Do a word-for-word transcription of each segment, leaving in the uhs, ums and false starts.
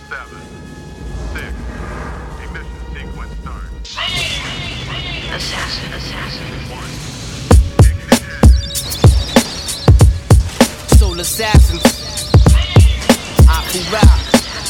seven, six, ignition sequence start. Assassin, assassin. One. Soul assassins. Aku Rock.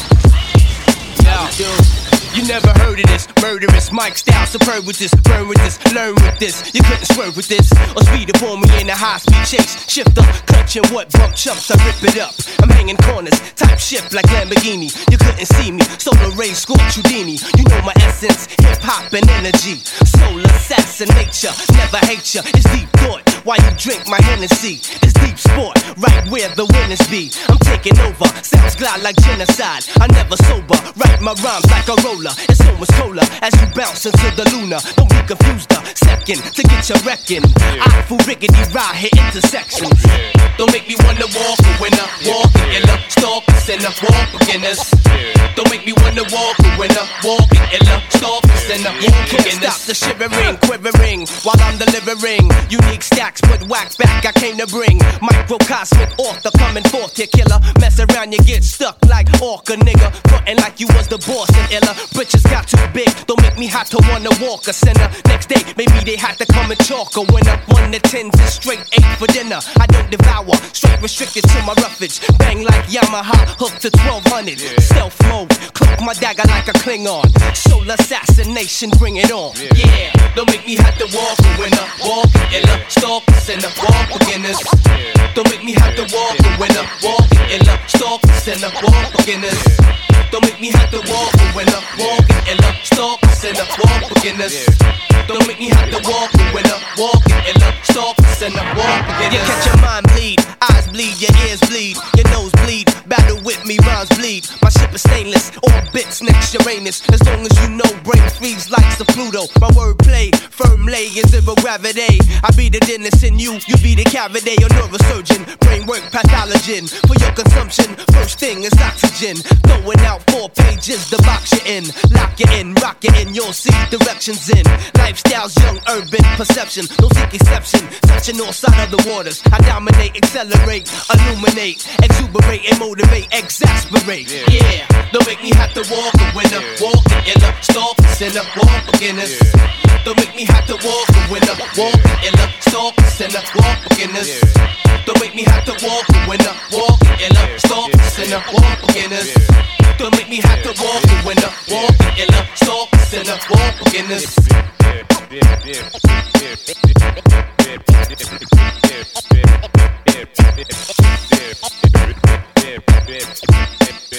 Yo. You never heard of this, murderous Mike style, superb with this, burn with this, learn with this. You couldn't swerve with this, or speed up on me in a high-speed chase. Shift up, clutching what bump chumps, I rip it up. I'm hanging corners, type shift like Lamborghini. You couldn't see me, solar rays, scorch Houdini. You know my essence, hip-hop and energy. Soul assassin nature, never hate ya. It's deep thought, why you drink my Hennessy. It's deep sport, right where the winners be. I'm taking over, sounds glide like genocide. I never sober, write my rhymes like a roller. It's so much cola as you bounce into the Luna. Don't be confused a second to get your wrecking. I fool rickety ride hit intersections. Don't make me wanna walk a winner, walk a iller, stalk a sinner, walk beginners. Don't make me wanna walk a winner, walk a iller, stalk a sinner, walk beginners. Stop the shivering, quivering while I'm delivering unique stacks, put wax back. I came to bring microcosmic author coming forth here, killer. Mess around, you get stuck like orca, nigga. Frontin' like you was the boss and iller. Britches got too big, don't make me hot to wanna walk a sinner. Next day, maybe they had to come and chalk a winner. One to ten to straight eight for dinner. I don't devour, straight restricted to my roughage. Bang like Yamaha, hooked to twelve hundred. Stealth mode, cloak my dagger like a Klingon. Soul assassination, bring it on. Yeah, don't make me have to walk a winner. Walk a iller, stalk a sinner, walk beginners. Don't make me have to walk a winner. Walk a iller, stalk a sinner, walk beginners. Don't make me have to walk a winner. Walk a iller, stalk a sinner, walk beginners. Don't make me have to walk a winner. Walk a iller, stalk a sinner, walk beginners. You catch your mind bleed, eyes bleed, your ears bleed, your nose bleed. Battle with me, rhymes bleed. My ship is stainless, all bits next Uranus. As long as you know, brain freeze like the Pluto. My wordplay, firm lay in zero gravity. I be the dentist in you, you be the cavity. Your neurosurgeon, brain work pathologin. For your consumption, first thing is oxygen. Throwing out four pages to box you in. Lock you in, rock you in, you'll see directions in. Lifestyles, young urban perception, no seek exception. Touching all side of the waters. I dominate, accelerate, illuminate, exuberate, and motivate, exasperate. Yeah, don't make me have to walk a winner. Walk a iller, stalk a sinner, walk beginners. Don't make me have to walk a winner. Walk a iller, stalk a sinner, walk beginners. Don't make me have to walk a winner. Walk a iller, stalk a sinner, walk beginners. Don't make me have to walk a winner. Walk a iller, stalk a sinner, walk beginners. Yeah.